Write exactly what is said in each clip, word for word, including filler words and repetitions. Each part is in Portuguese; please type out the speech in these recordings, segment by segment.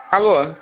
Alô,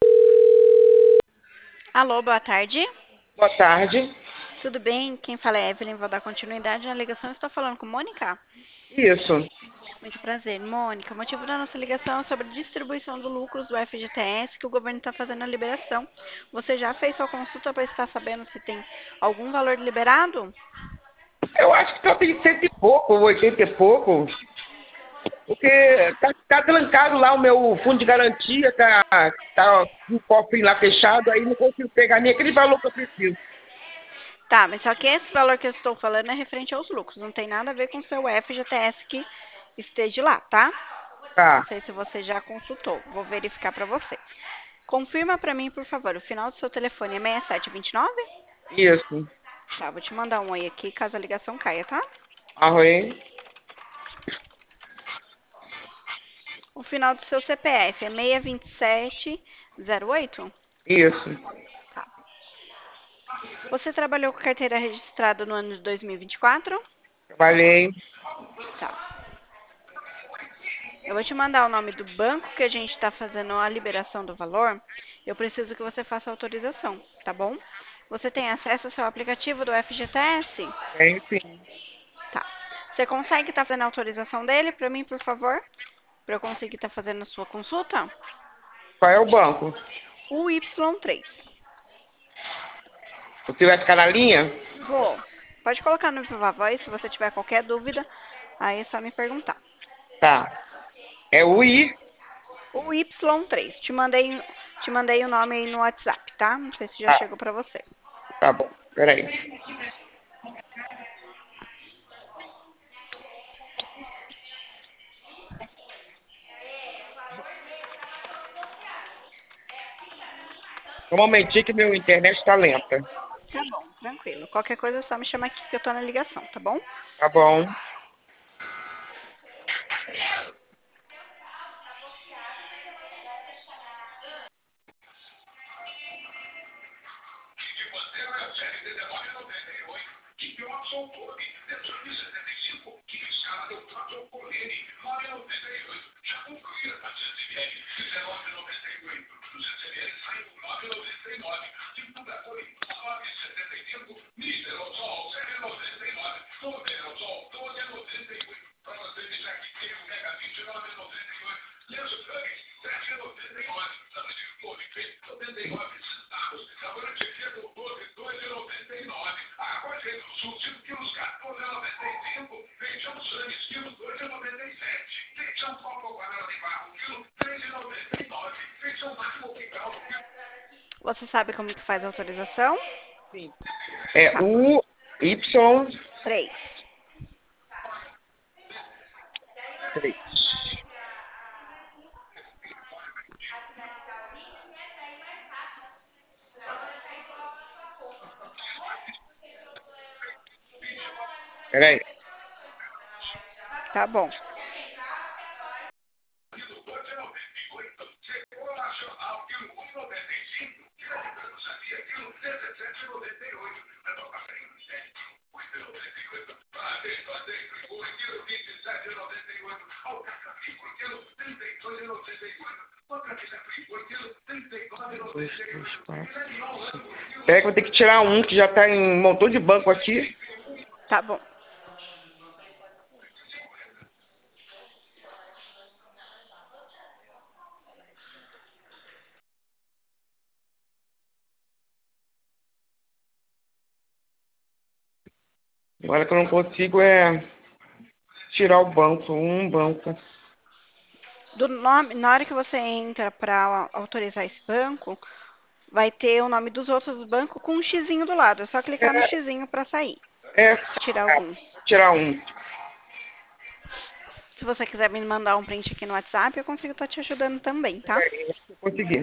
Alô, boa tarde. boa tarde. Tudo bem? Quem fala é Evelyn, vou dar continuidade na ligação. Estou falando com Mônica? Isso. Muito prazer, Mônica. O motivo da nossa ligação é sobre a distribuição do lucros do F G T S que o governo está fazendo a liberação. Você já fez sua consulta para estar sabendo se tem algum valor liberado? Eu acho que só tem cento e pouco, oitenta e pouco, porque tá, tá trancado lá o meu fundo de garantia, tá, tá um cofre lá fechado, aí não consigo pegar nem aquele valor que eu preciso. Tá, mas só que esse valor que eu estou falando é referente aos lucros. Não tem nada a ver com o seu F G T S que esteja lá, tá? Não Tá, sei se você já consultou. Vou verificar para você. Confirma para mim, por favor. O final do seu telefone é seis sete dois nove? isso. Tá, vou te mandar um oi aqui caso a ligação caia, tá? Arroz, O final do seu C P F é seis dois sete zero oito? isso. Tá. Você trabalhou com carteira registrada no ano de dois mil e vinte e quatro? Trabalhei. Tá. Eu vou te mandar o nome do banco que a gente está fazendo a liberação do valor. Eu preciso que você faça a autorização, tá bom? Você tem acesso ao seu aplicativo do F G T S? Tem sim. Tá. Você consegue estar fazendo a autorização dele para mim, por favor? Para eu conseguir estar fazendo a sua consulta? Qual é o banco? O Y três. Você vai ficar na linha? Vou. Pode colocar no Viva Voz se você tiver qualquer dúvida. Aí é só me perguntar. Tá. É o I. O Y três. Te mandei, te mandei o nome aí no WhatsApp, tá? Não sei se já Tá, chegou pra você. tá bom. Peraí. Um momentinho que meu internet tá lenta. Tá bom, tranquilo. Qualquer coisa é só me chamar aqui que eu tô na ligação, tá bom? Tá bom. Você sabe como que faz a autorização? Sim. É Tá. o Y Três. três. Peraí. Tá bom. Dois, três, quatro. Peraí que eu vou ter que tirar um que já tá em um montão de banco aqui. Tá bom. Agora que eu não consigo é tirar o banco, um banco. Do nome, na hora que você entra para autorizar esse banco, vai ter o nome dos outros bancos com um xizinho do lado. É só clicar no É, xizinho para sair. é, Tirar é, algum. tirar um. Se você quiser me mandar um print aqui no WhatsApp, eu consigo estar te ajudando também, tá? Peraí, acho que eu consegui.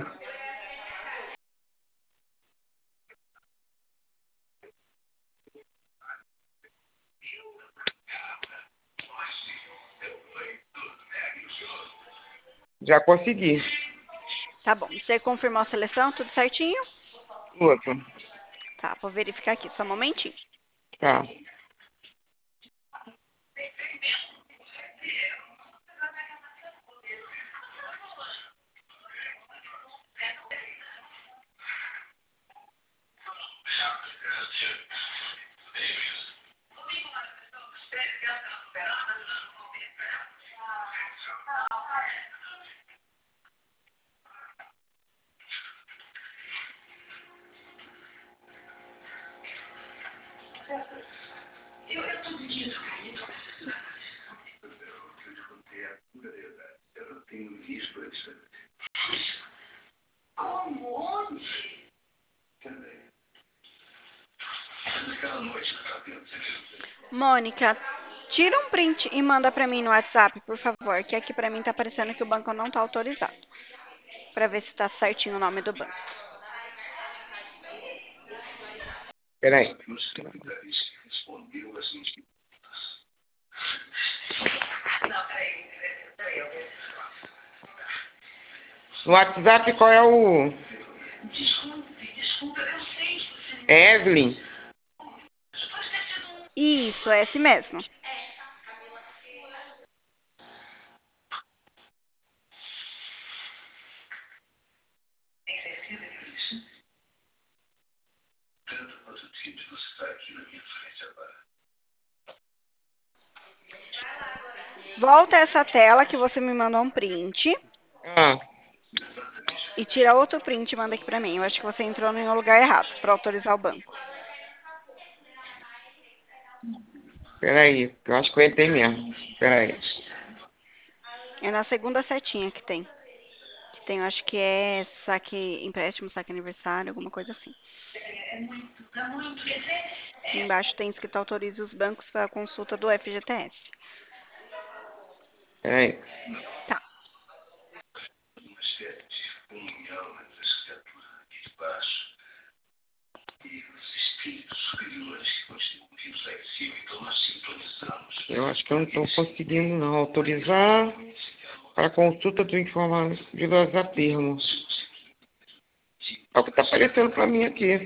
Já consegui. Tá bom. Você confirmou a seleção? Tudo certinho? Outro. Tá, vou verificar aqui. Só um momentinho. Tá. Mônica, tira um print e manda pra mim no WhatsApp, por favor, que aqui pra mim tá aparecendo que o banco não tá autorizado. Pra ver se tá certinho o nome do banco. Peraí. No WhatsApp, qual é o... É Evelyn? Isso, é esse mesmo. Volta essa tela que você me mandou um print Ah, e tira outro print e manda aqui pra mim. Eu acho que você entrou no lugar errado pra autorizar o banco. peraí. Eu acho que eu entrei mesmo. Peraí. É na segunda setinha que tem. Que tem, eu acho que é saque empréstimo, saque aniversário, alguma coisa assim. E embaixo tem escrito autorize os bancos para consulta do F G T S. Peraí. Tá. Eu acho que eu não estou conseguindo não autorizar para consulta do informação de los a termos. É o que está aparecendo para mim aqui.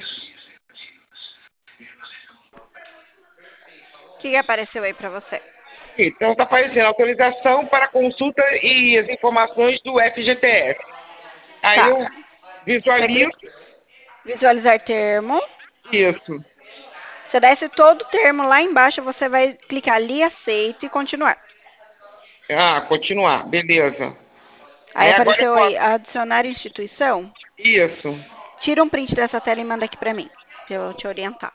O que, que apareceu aí pra você? Então está aparecendo autorização para consulta e as informações do F G T S. Aí Tá. eu Você visualizo clica visualizar termo. isso. Você desce todo o termo lá embaixo, você vai clicar ali, aceito e continuar. Ah, continuar, beleza. Aí Aí agora eu apareceu aí, posso. adicionar instituição. Isso. Tira um print dessa tela e manda aqui pra mim, pra eu te orientar.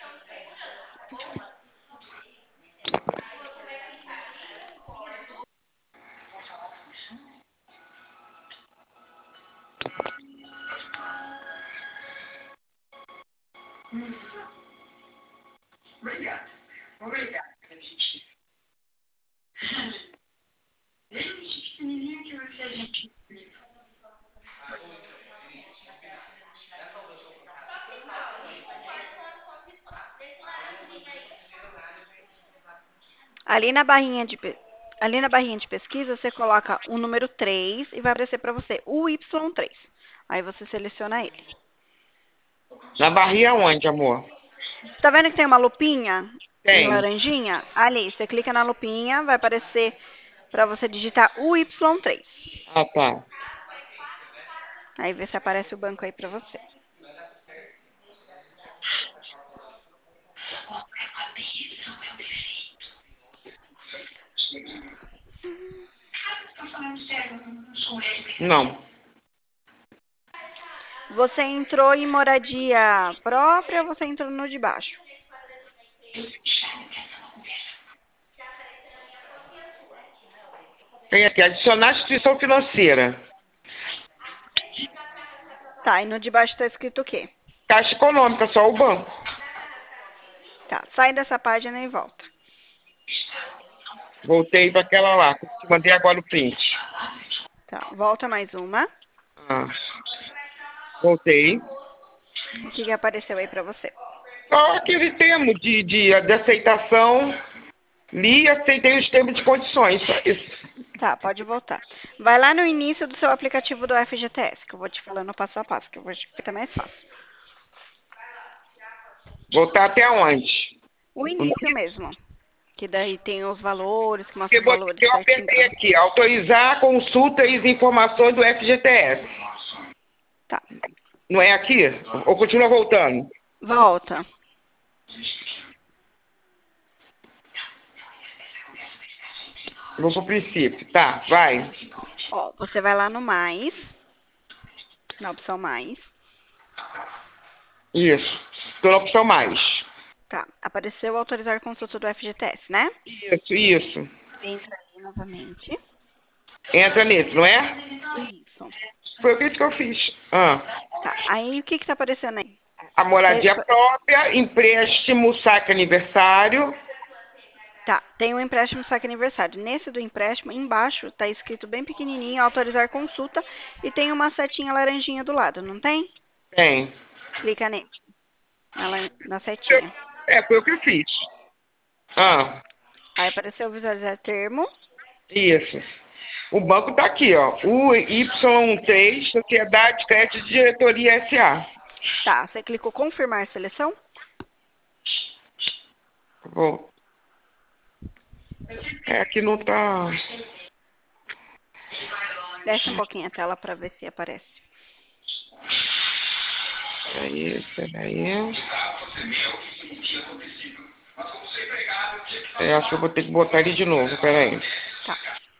Ali na barrinha de, pe- ali na barrinha de pesquisa, você coloca o número três e vai aparecer para você o Y três. Aí você seleciona ele. Na barrinha onde, amor? Tá vendo que tem uma lupinha em Tem. laranjinha? Ali, você clica na lupinha, vai aparecer para você digitar o Y três. Ah, tá. Aí vê se aparece o banco aí para você. Não. Você entrou em moradia própria ou você entrou no de baixo? Tem aqui, adicionar instituição financeira. Tá, e no de baixo tá escrito o quê? Caixa econômica, só o banco. Tá, sai dessa página e volta. Voltei para aquela lá, que eu te mandei agora o print. Tá, volta mais uma. Ah. Voltei. O que, que apareceu aí pra você? Só aquele termo de, de, de aceitação. Li e aceitei os termos de condições. Só isso. Tá, pode voltar. Vai lá no início do seu aplicativo do F G T S, que eu vou te falando passo a passo, que eu vou te ficar mais fácil. Voltar até onde? O início mesmo. Que daí tem os valores, que mostra Porque os você- valores eu certinho pra apertei você. aqui, autorizar a consulta e as informações do F G T S. Tá. Não é aqui? Ou continua voltando? Volta. Vou pro princípio. Tá, vai. Ó, você vai lá no mais, na opção mais. Isso. Estou na opção mais. Tá, apareceu autorizar consulta do F G T S, né? Isso, isso. Entra aí novamente. Entra nesse, não é? Isso. Foi isso que eu fiz. Ah. Tá, aí o que que tá aparecendo aí? A moradia Cê- própria, empréstimo, saque aniversário. Tá, tem um empréstimo saque aniversário. Nesse do empréstimo, embaixo tá escrito bem pequenininho, autorizar consulta e tem uma setinha laranjinha do lado, não tem? Tem. Clica nele, na, lan- na setinha. É, foi o que eu fiz. Ah, Aí apareceu visualizar termo. isso. O banco tá aqui, ó. U Y três, Sociedade de Crédito de Diretoria S A. Tá, você clicou confirmar seleção. Vou. É, aqui não tá. Desce um pouquinho a tela para ver se aparece. Peraí, peraí. É, acho que eu vou ter que botar ele de novo, peraí. Tá.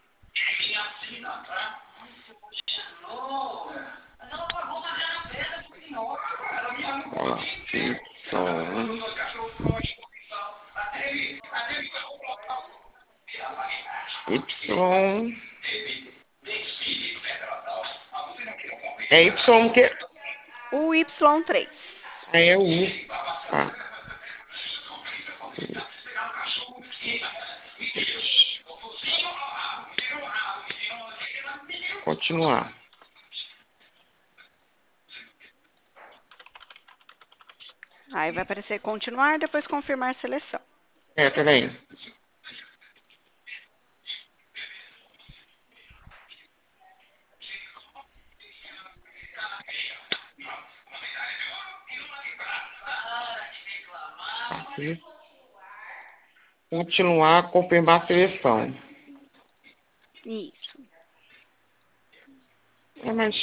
Ó lá. Y. Y. É Y que. O Y três. Aí é U. Tá. Continuar. Aí vai aparecer continuar, depois confirmar seleção. É, peraí. Aqui. Continuar, confirmar a seleção. Isso. É, mas.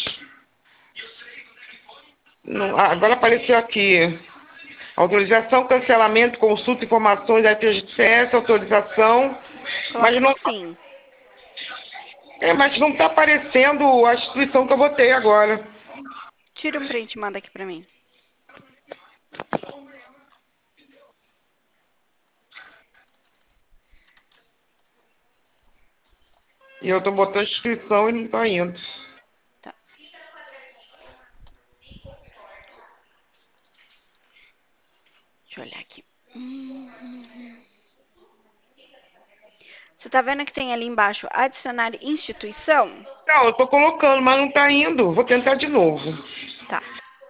Não, ah, agora apareceu aqui. Autorização, cancelamento, consulta, informações da F G T S, autorização. Coloca Mas não, no sim. é, mas não está aparecendo a instituição que eu botei agora. Tira um print e manda aqui pra mim. E eu estou botando instituição e não está indo. Tá. Deixa eu olhar aqui. Hum. Você tá vendo que tem ali embaixo adicionar instituição? Não, eu estou colocando, mas não está indo. Vou tentar de novo. Tá.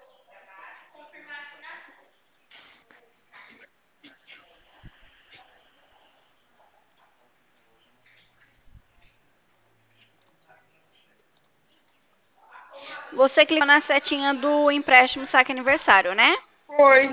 Você clicou na setinha do empréstimo saque aniversário, né? Foi.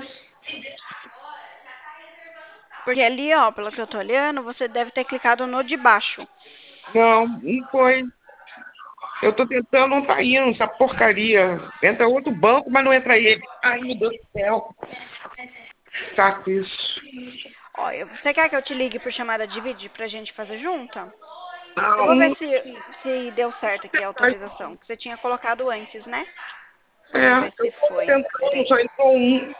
Porque ali, ó, pelo que eu tô olhando, você deve ter clicado no de baixo. Não, não foi. Eu estou tentando, não está indo, essa porcaria. Entra outro banco, mas não entra ele. Ai, meu Deus do céu. Saco isso. Ó, eu- você quer que eu te ligue por chamada de vídeo pra gente fazer junta? Eu Não, vou ver não. se, se deu certo aqui a autorização, que você tinha colocado antes, né? Vamos É, ver eu se estou foi. tentando, Peraí. só entrou um.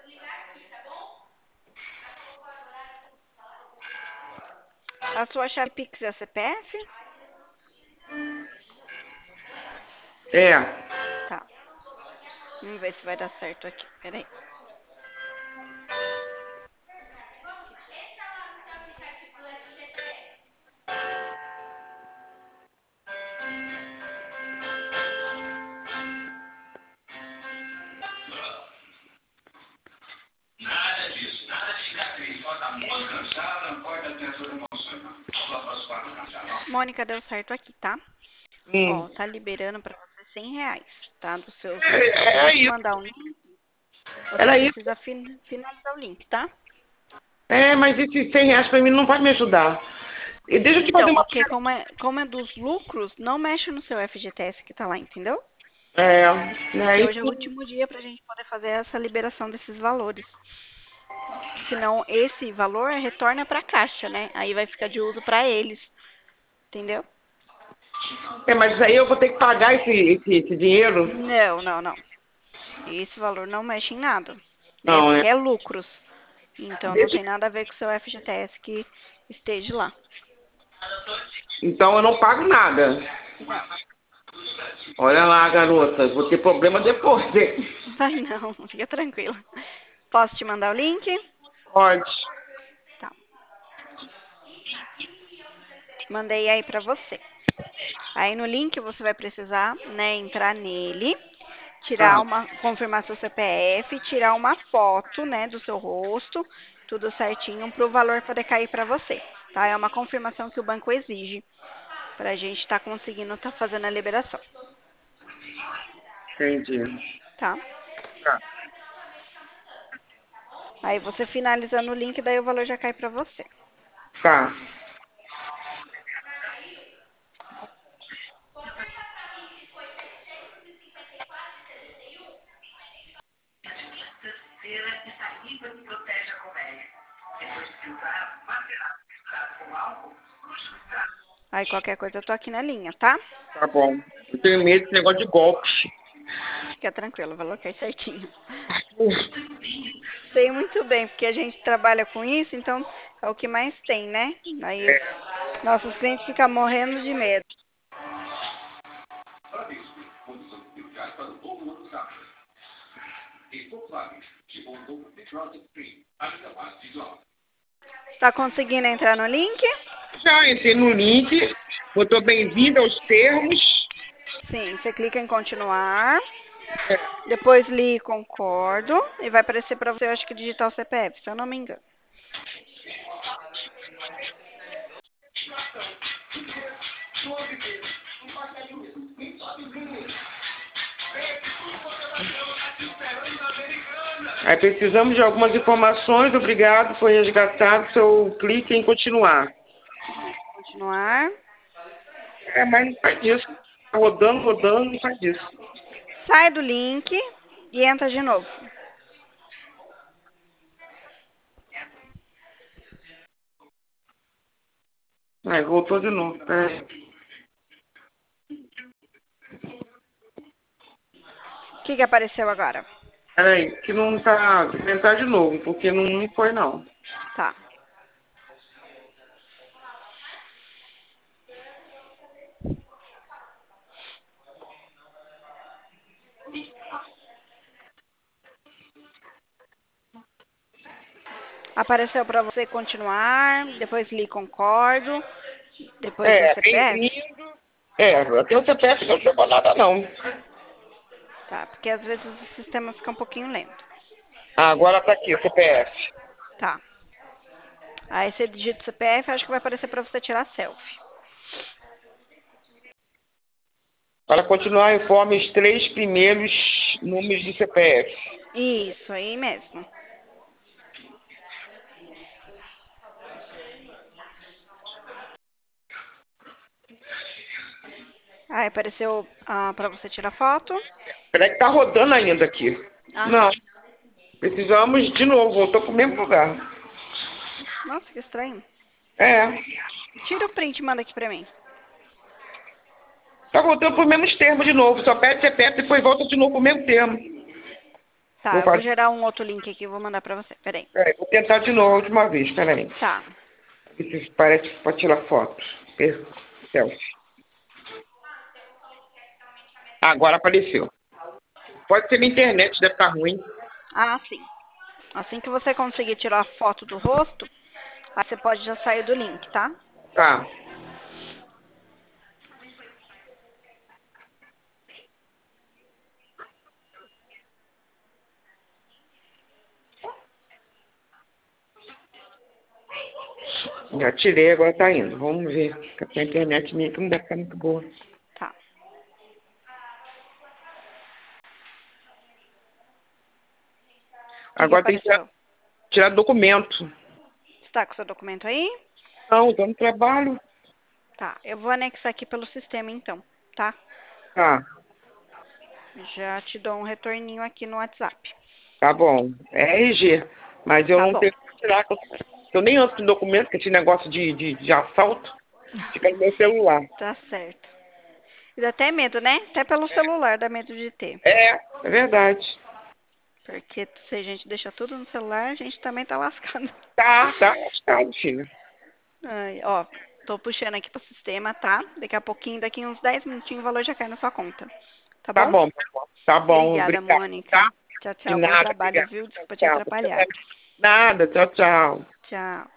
A sua chave Pix é C P F? É. Tá. Vamos ver se vai dar certo aqui. Peraí. Mônica, deu certo aqui, tá? Ó, Hum. tá liberando pra você cem reais, tá? Dos seus. É, Eu vou é te isso. mandar um link. Você Era isso. precisa fin- finalizar o link, tá? É, mas esses cem reais pra mim não vai me ajudar. E deixa eu te fazer Então, uma porque como pergunta. é, como é dos lucros, não mexe no seu F G T S que tá lá, entendeu? É, né, Porque hoje é o isso. último dia pra gente poder fazer essa liberação desses valores. Senão, esse valor retorna pra caixa, né? Aí vai ficar de uso pra eles, entendeu? É, mas aí eu vou ter que pagar esse, esse, esse dinheiro? Não, não, não. Esse valor não mexe em nada. Não, Esse né? que é lucros. Então não Deixa- tem nada a ver com o seu F G T S que esteja lá. Então eu não pago nada. Não, Olha lá, garota, vou ter problema depois, hein? vai não, fica tranquila. Posso te mandar o link? Pode. Tá. Mandei aí pra você. Aí no link você vai precisar, né, entrar nele, tirar Ah, uma, confirmar seu C P F, tirar uma foto, né, do seu rosto, tudo certinho para o valor poder cair para você, tá? É uma confirmação que o banco exige para a gente estar conseguindo estar fazendo a liberação, entendi. tá? Tá. Aí você finalizando o link, daí o valor já cai para você. Tá. Aí qualquer coisa eu tô aqui na linha, tá? Tá bom. Eu tenho medo desse negócio de golpes. Fica tranquilo, o valor cai certinho. Sei muito bem, porque a gente trabalha com isso, então é o que mais tem, né? Aí os nossos clientes ficam morrendo de medo. Tá conseguindo entrar no link? Já entrei no link, botou bem-vindo aos termos. Sim, você clica em continuar, depois li concordo e vai aparecer para você, eu acho que digitar o C P F, se eu não me engano. Aí precisamos de algumas informações. Obrigado, foi resgatado. Seu clique em continuar. Continuar. É, mas não faz isso. Tá rodando, rodando, não faz isso. Sai do link e entra de novo. Aí, voltou de novo. Peraí. O que, que apareceu agora? Peraí, que não tá. Vou tentar de novo, porque não, não foi não. Tá. Apareceu para você continuar, depois li concordo, depois o É, C P F. bem-vindo. É, até o C P F não chegou nada não. Tá, porque às vezes o sistema fica um pouquinho lento. Ah, agora tá aqui o C P F. Tá. Aí você digita o C P F, acho que vai aparecer para você tirar selfie. Para continuar, informe os três primeiros números do C P F. Isso, aí mesmo. Aí apareceu ah, para você tirar foto. Peraí que tá rodando ainda aqui. Ah, Não, tá. precisamos de novo, voltou pro mesmo lugar. Nossa, que estranho. É, Tira o print e manda aqui pra mim. tá voltando pro mesmos termos de novo. Só pede C P F e depois volta de novo pro mesmo termo. Tá, Vou eu vou fazer. gerar um outro link aqui e vou mandar pra você. Peraí. Peraí, vou tentar de novo a última vez, peraí. Tá. Isso parece para tirar foto. Per- Selfie. Agora apareceu. Pode ser na internet, deve estar ruim. Ah, sim. Assim que você conseguir tirar a foto do rosto, aí você pode já sair do link, tá? Tá. Já tirei, agora tá indo. Vamos ver. Porque a internet minha que não deve ficar muito boa. Tá. O que que Agora tem que tirar, apareceu? tirar documento. Você tá com seu documento aí? Não, tô no trabalho. Tá. Eu vou anexar aqui pelo sistema então, tá? Tá, Já te dou um retorninho aqui no WhatsApp. tá bom. É R G. Mas eu Tá não bom. tenho que tirar. que Eu eu nem ando com documento, porque esse negócio de, de, de assalto fica no meu celular. Tá certo. E dá até medo, né? Até pelo celular dá medo de ter. É, é verdade. Porque se a gente deixa tudo no celular, a gente também tá lascado. Tá, tá, tá, filha. Ai, ó, tô puxando aqui pro sistema, tá? Daqui a pouquinho, daqui uns dez minutinhos, o valor já cai na sua conta. Tá Tá bom? bom, tá bom, tá bom, Obrigada, obrigado, Mônica. tá? Tchau, De tchau. Bom nada, trabalho, obrigado. viu? Desculpa te Tchau, atrapalhar. tchau. Nada, tchau, tchau. Tchau.